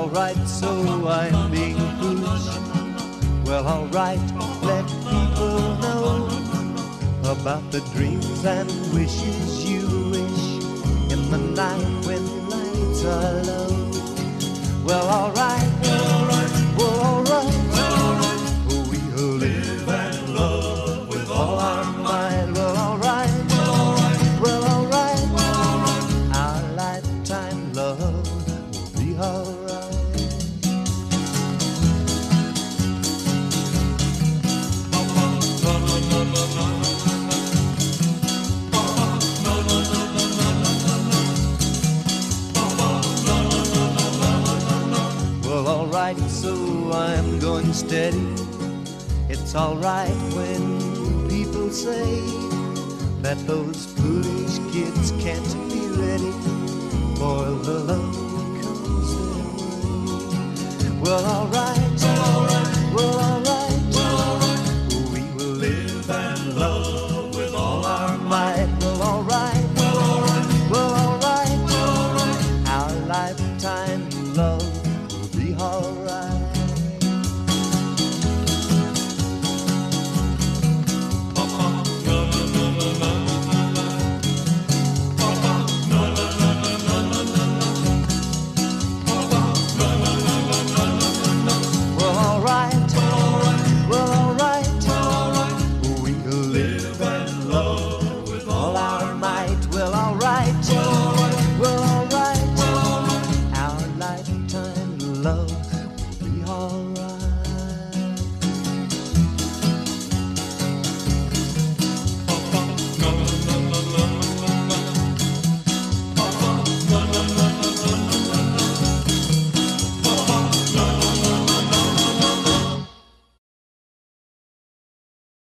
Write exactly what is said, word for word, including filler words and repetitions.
alright, so I'm being foolish. Well, alright, let people know about the dreams and wishes you wish in the night when the lights are low. Well, alright, well, alright, well, alright, well, alright. We will live and love with all our might. Well, alright, well, alright, well, alright, well, alright. Our lifetime love will be alright. Well, alright, so I'm going steady. It's alright when people say that those foolish kids can't be ready for the love that comes their way. Well, alright, well, alright, well, alright.